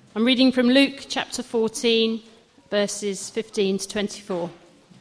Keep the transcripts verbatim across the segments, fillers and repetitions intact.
I'm reading from Luke chapter fourteen, verses fifteen to twenty-four.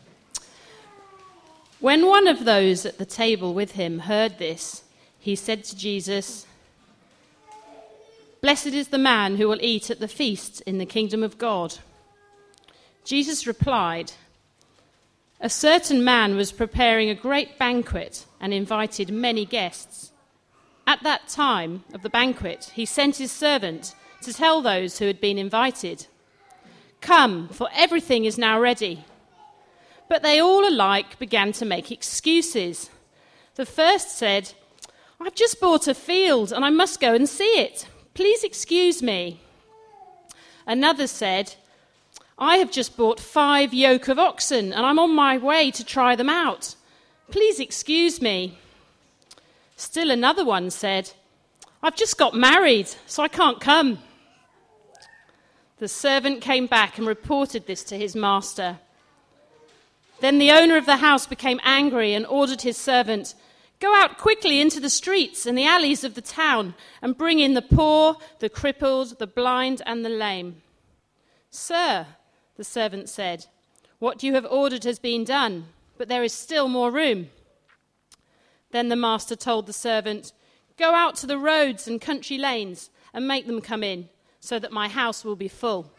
When one of those at the table with him heard this, he said to Jesus, "Blessed is the man who will eat at the feast in the kingdom of God." Jesus replied, "A certain man was preparing a great banquet and invited many guests. At that time of the banquet, he sent his servant to tell those who had been invited, 'Come, for everything is now ready.' But they all alike began to make excuses. The first said, 'I've just bought a field and I must go and see it. Please excuse me.' Another said, 'I have just bought five yoke of oxen and I'm on my way to try them out. Please excuse me.' Still another one said, 'I've just got married, so I can't come.' The servant came back and reported this to his master. Then the owner of the house became angry and ordered his servant, 'Go out quickly into the streets and the alleys of the town and bring in the poor, the crippled, the blind and the lame.' 'Sir,' the servant said, 'what you have ordered has been done, but there is still more room.' Then the master told the servant, 'Go out to the roads and country lanes and make them come in, so that my house will be full.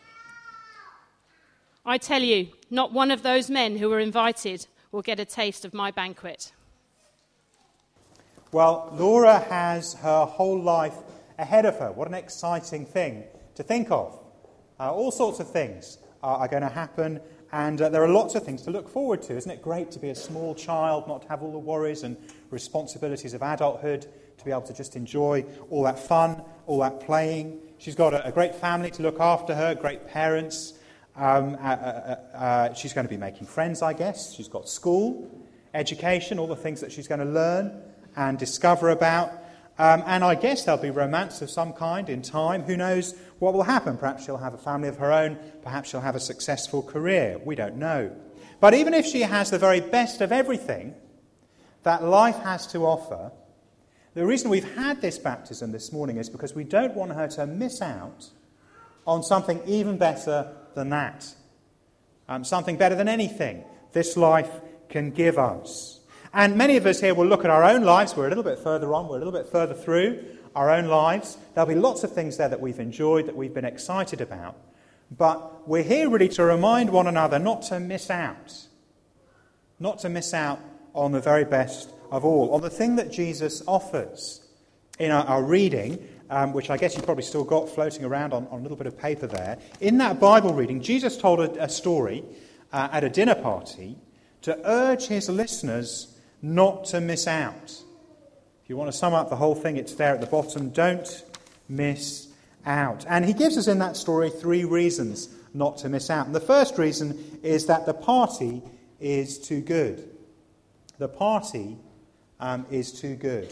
I tell you, not one of those men who were invited will get a taste of my banquet.'" Well, Laura has her whole life ahead of her. What an exciting thing to think of. Uh, all sorts of things are, are going to happen, and uh, there are lots of things to look forward to. Isn't it great to be a small child, not to have all the worries and responsibilities of adulthood, to be able to just enjoy all that fun, all that playing. She's got a, a great family to look after her, great parents. Um, uh, uh, uh, she's going to be making friends, I guess. She's got school, education, all the things that she's going to learn and discover about. Um, and I guess there'll be romance of some kind in time. Who knows what will happen? Perhaps she'll have a family of her own. Perhaps she'll have a successful career. We don't know. But even if she has the very best of everything that life has to offer, the reason we've had this baptism this morning is because we don't want her to miss out on something even better than that. Um, something better than anything this life can give us. And many of us here will look at our own lives. We're a little bit further on. We're a little bit further through our own lives. There'll be lots of things there that we've enjoyed, that we've been excited about. But we're here really to remind one another not to miss out. Not to miss out on the very best of all, on the thing that Jesus offers. In our, our reading, um, which I guess you've probably still got floating around on, on a little bit of paper there, in that Bible reading, Jesus told a, a story uh, at a dinner party to urge his listeners not to miss out. If you want to sum up the whole thing, it's there at the bottom. Don't miss out. And he gives us in that story three reasons not to miss out. And the first reason is that the party is too good. The party um, is too good.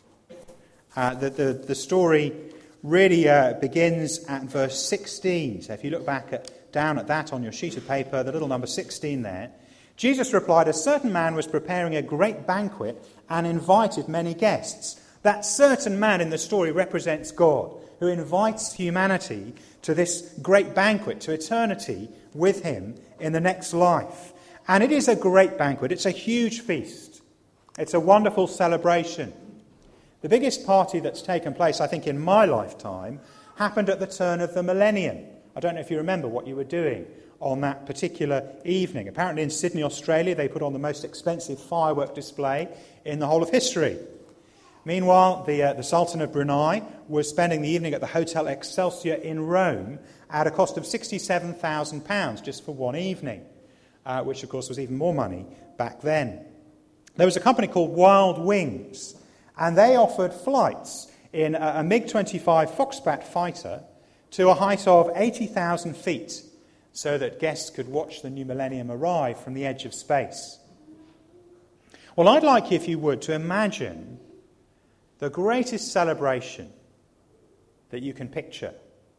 Uh, the, the, the story really uh, begins at verse sixteen. So if you look back at, down at that on your sheet of paper, the little number sixteen there, Jesus replied, "A certain man was preparing a great banquet and invited many guests." That certain man in the story represents God, who invites humanity to this great banquet, to eternity with him in the next life. And it is a great banquet. It's a huge feast. It's a wonderful celebration. The biggest party that's taken place, I think, in my lifetime, happened at the turn of the millennium. I don't know if you remember what you were doing on that particular evening. Apparently in Sydney, Australia, they put on the most expensive firework display in the whole of history. Meanwhile, the, uh, the Sultan of Brunei was spending the evening at the Hotel Excelsior in Rome at a cost of sixty-seven thousand pounds just for one evening, uh, which, of course, was even more money back then. There was a company called Wild Wings, and they offered flights in a, a MiG twenty-five Foxbat fighter to a height of eighty thousand feet, so that guests could watch the new millennium arrive from the edge of space. Well, I'd like you, if you would, to imagine the greatest celebration that you can picture.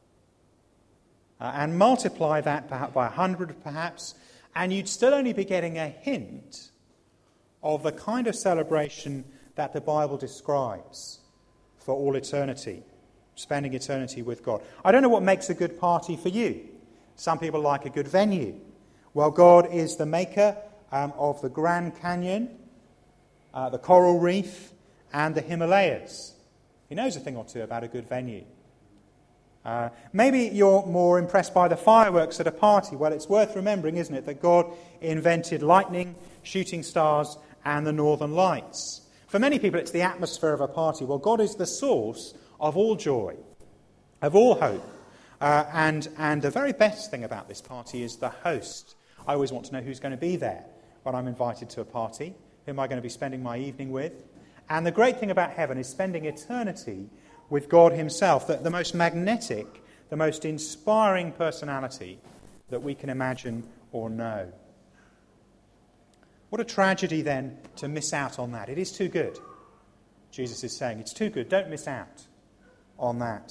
Uh, and multiply that perhaps by a hundred, perhaps, and you'd still only be getting a hint of the kind of celebration that the Bible describes for all eternity spending eternity with God. I don't know what makes a good party for you. Some people like a good venue. Well, God is the maker um, of the Grand Canyon, uh, the Coral Reef, and the Himalayas. He knows a thing or two about a good venue. Uh, maybe you're more impressed by the fireworks at a party. Well, it's worth remembering, isn't it, that God invented lightning, shooting stars, and the northern lights. For many people, it's the atmosphere of a party. Well, God is the source of all joy, of all hope. Uh, and, and the very best thing about this party is the host. I always want to know who's going to be there when I'm invited to a party. Who am I going to be spending my evening with? And the great thing about heaven is spending eternity with God himself, the, the most magnetic, the most inspiring personality that we can imagine or know. What a tragedy, then, to miss out on that. It is too good. Jesus is saying, it's too good. Don't miss out on that.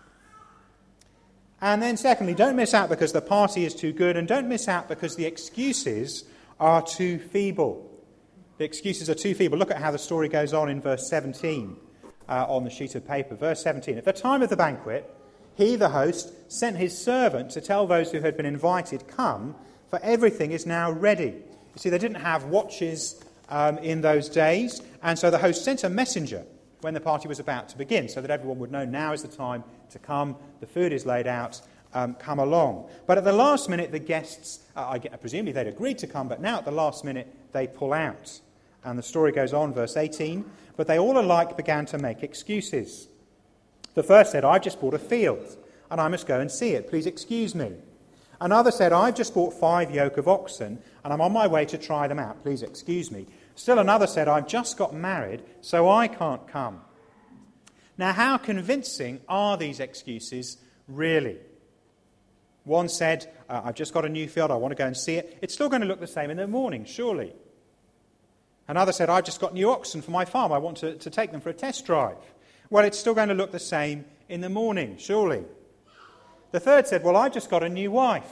And then secondly, don't miss out because the party is too good, and don't miss out because the excuses are too feeble. The excuses are too feeble. Look at how the story goes on in verse seventeen uh, on the sheet of paper. Verse seventeen. At the time of the banquet, he, the host, sent his servant to tell those who had been invited, "Come, for everything is now ready." You see, they didn't have watches um, in those days, and so the host sent a messenger when the party was about to begin, so that everyone would know now is the time to come, the food is laid out, um, come along. But at the last minute, the guests, uh, I get, presumably they'd agreed to come, but now at the last minute, they pull out. And the story goes on, verse eighteen, but they all alike began to make excuses. The first said, "I've just bought a field, and I must go and see it. Please excuse me." Another said, "I've just bought five yoke of oxen, and I'm on my way to try them out. Please excuse me." Still another said, "I've just got married, so I can't come." Now, how convincing are these excuses really? One said, uh, "I've just got a new field, I want to go and see it." It's still going to look the same in the morning, surely. Another said, "I've just got new oxen for my farm, I want to, to take them for a test drive." Well, it's still going to look the same in the morning, surely. The third said, "Well, I've just got a new wife."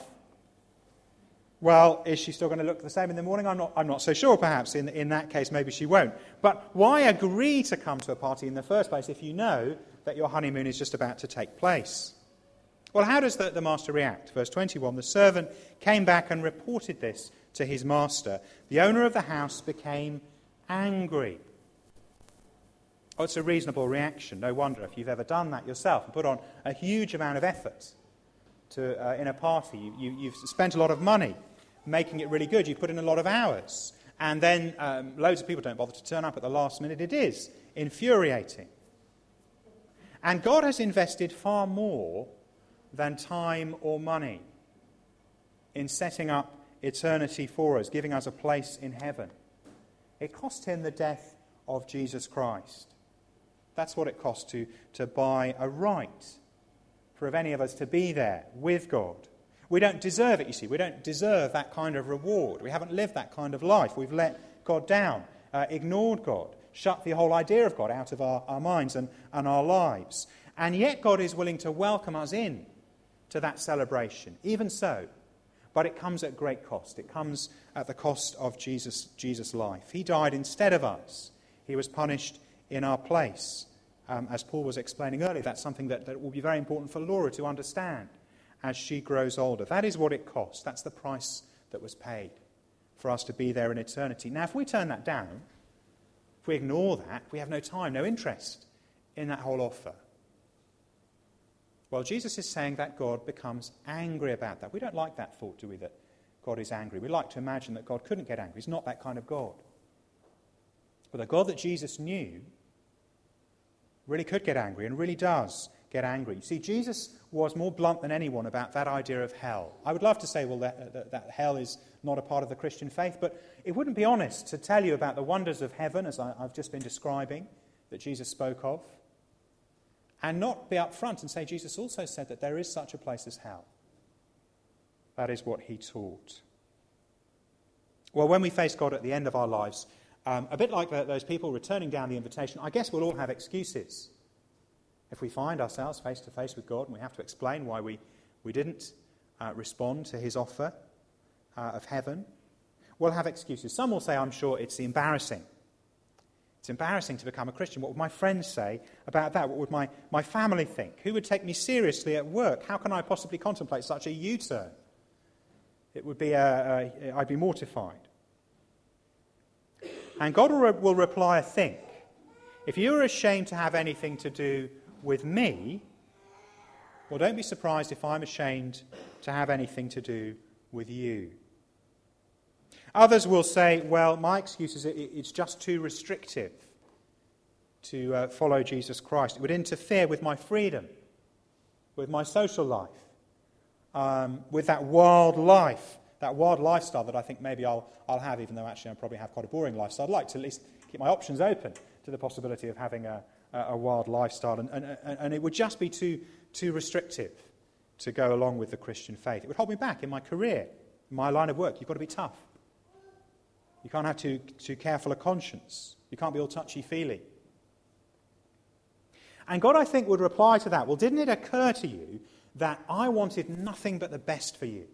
Well, is she still going to look the same in the morning? I'm not, I'm not so sure, perhaps. In, in that case, maybe she won't. But why agree to come to a party in the first place if you know that your honeymoon is just about to take place? Well, how does the, the master react? Verse twenty-one, the servant came back and reported this to his master. The owner of the house became angry. Oh, it's a reasonable reaction. No wonder if you've ever done that yourself and put on a huge amount of effort to uh, in a party. You, you, you've spent a lot of money making it really good. You've put in a lot of hours. And then um, loads of people don't bother to turn up at the last minute. It is infuriating. And God has invested far more than time or money in setting up eternity for us, giving us a place in heaven. It cost him the death of Jesus Christ. That's what it cost to, to buy a right for any of us to be there with God. We don't deserve it, you see. We don't deserve that kind of reward. We haven't lived that kind of life. We've let God down, uh, ignored God, shut the whole idea of God out of our, our minds and, and our lives. And yet God is willing to welcome us in to that celebration. Even so, but it comes at great cost. It comes at the cost of Jesus, Jesus' life. He died instead of us. He was punished in our place. Um, as Paul was explaining earlier, that's something that, that will be very important for Laura to understand as she grows older. That is what it costs. That's the price that was paid for us to be there in eternity. Now, if we turn that down, if we ignore that, we have no time, no interest in that whole offer. Well, Jesus is saying that God becomes angry about that. We don't like that thought, do we, that God is angry? We like to imagine that God couldn't get angry. He's not that kind of God. But the God that Jesus knew really could get angry and really does get angry. You see, Jesus was more blunt than anyone about that idea of hell. I would love to say, well, that, that, that hell is not a part of the Christian faith, but it wouldn't be honest to tell you about the wonders of heaven, as I, I've just been describing, that Jesus spoke of, and not be up front and say Jesus also said that there is such a place as hell. That is what he taught. Well, when we face God at the end of our lives, um, a bit like the, those people returning down the invitation, I guess we'll all have excuses. If we find ourselves face to face with God and we have to explain why we, we didn't uh, respond to his offer uh, of heaven, we'll have excuses. Some will say, I'm sure, it's embarrassing. It's embarrassing to become a Christian. What would my friends say about that? What would my, my family think? Who would take me seriously at work? How can I possibly contemplate such a U-turn? It would be, a, a, I'd be mortified. And God will, re- will reply, think. If you're ashamed to have anything to do with me, well, don't be surprised if I'm ashamed to have anything to do with you. Others will say, well, my excuse is it, it's just too restrictive to uh, follow Jesus Christ. It would interfere with my freedom, with my social life, um, with that wild life, that wild lifestyle that I think maybe I'll, I'll have, even though actually I probably have quite a boring lifestyle. I'd like to at least keep my options open to the possibility of having a, a, a wild lifestyle, and, and, and it would just be too, too restrictive to go along with the Christian faith. It would hold me back in my career, in my line of work. You've got to be tough. You can't have too, too careful a conscience. You can't be all touchy-feely. And God, I think, would reply to that, well, didn't it occur to you that I wanted nothing but the best for you?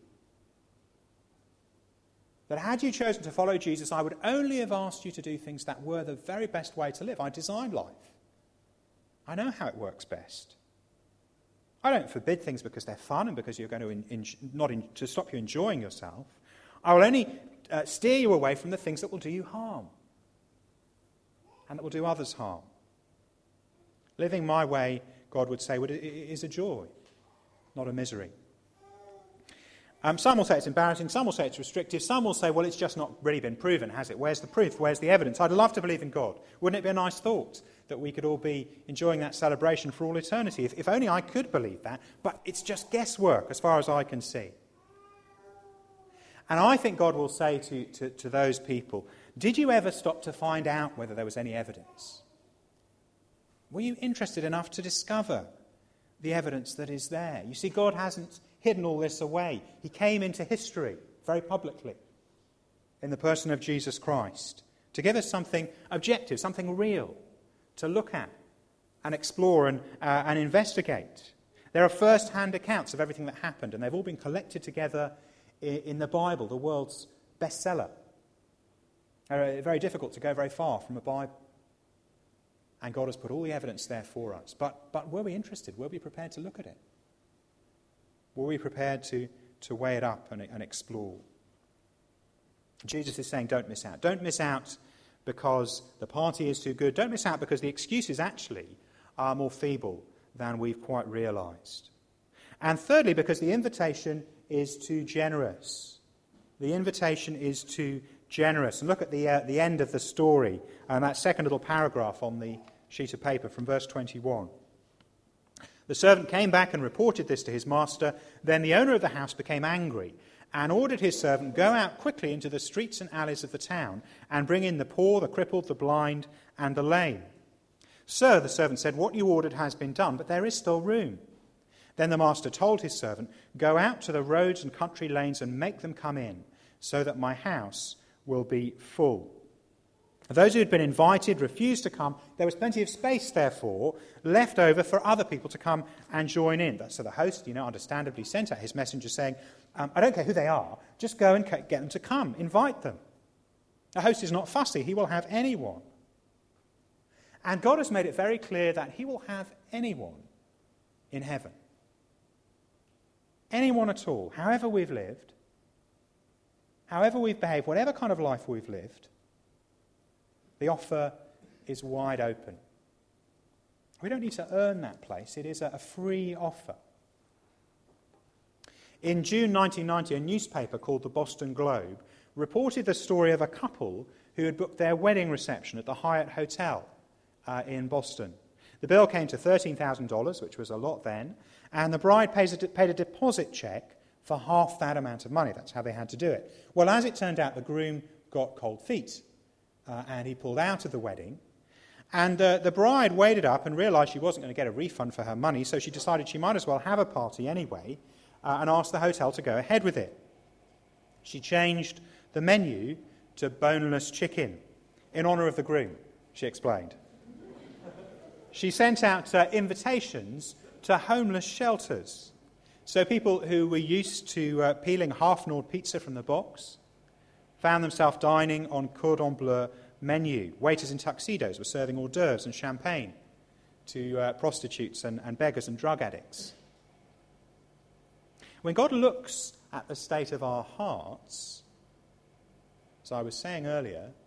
That had you chosen to follow Jesus, I would only have asked you to do things that were the very best way to live. I designed life. I know how it works best. I don't forbid things because they're fun and because you're going to in, in, not in, to stop you enjoying yourself. I will only uh, steer you away from the things that will do you harm and that will do others harm. Living my way, God would say, is a joy, not a misery. Um, some will say it's embarrassing, some will say it's restrictive, some will say, well, it's just not really been proven, has it? Where's the proof? Where's the evidence? I'd love to believe in God. Wouldn't it be a nice thought that we could all be enjoying that celebration for all eternity? If, if only I could believe that, but it's just guesswork as far as I can see. And I think God will say to, to, to those people, did you ever stop to find out whether there was any evidence? Were you interested enough to discover the evidence that is there? You see, God hasn't hidden all this away. He came into history very publicly in the person of Jesus Christ to give us something objective, something real to look at and explore and, uh, and investigate. There are first-hand accounts of everything that happened, and they've all been collected together in, in the Bible, the world's bestseller. Uh, very difficult to go very far from a Bible. And God has put all the evidence there for us. But, but were we interested? Were we prepared to look at it? Were we prepared to, to weigh it up and, and explore? Jesus is saying, don't miss out. Don't miss out because the party is too good. Don't miss out because the excuses actually are more feeble than we've quite realised. And thirdly, because the invitation is too generous. The invitation is too generous. And look at the, uh, the end of the story, and that second little paragraph on the sheet of paper from verse twenty-one. The servant came back and reported this to his master. Then the owner of the house became angry and ordered his servant, go out quickly into the streets and alleys of the town and bring in the poor, the crippled, the blind, and the lame. Sir, the servant said, what you ordered has been done, but there is still room. Then the master told his servant, go out to the roads and country lanes and make them come in, so that my house will be full. Those who had been invited refused to come. There was plenty of space, therefore, left over for other people to come and join in. So the host, you know, understandably sent out his messenger saying, um, I don't care who they are, just go and get them to come, invite them. The host is not fussy, he will have anyone. And God has made it very clear that he will have anyone in heaven. Anyone at all, however we've lived, however we've behaved, whatever kind of life we've lived, the offer is wide open. We don't need to earn that place. It is a free offer. In June nineteen ninety, a newspaper called the Boston Globe reported the story of a couple who had booked their wedding reception at the Hyatt Hotel uh, in Boston. The bill came to thirteen thousand dollars, which was a lot then, and the bride pays a, paid a deposit check for half that amount of money. That's how they had to do it. Well, as it turned out, the groom got cold feet. Uh, and he pulled out of the wedding. And uh, the bride weighed it up and realised she wasn't going to get a refund for her money, so she decided she might as well have a party anyway uh, and asked the hotel to go ahead with it. She changed the menu to boneless chicken in honour of the groom, she explained. She sent out uh, invitations to homeless shelters. So people who were used to uh, peeling half-gnawed pizza from the box found themselves dining on cordon bleu menu. Waiters in tuxedos were serving hors d'oeuvres and champagne to uh, prostitutes and, and beggars and drug addicts. When God looks at the state of our hearts, as I was saying earlier,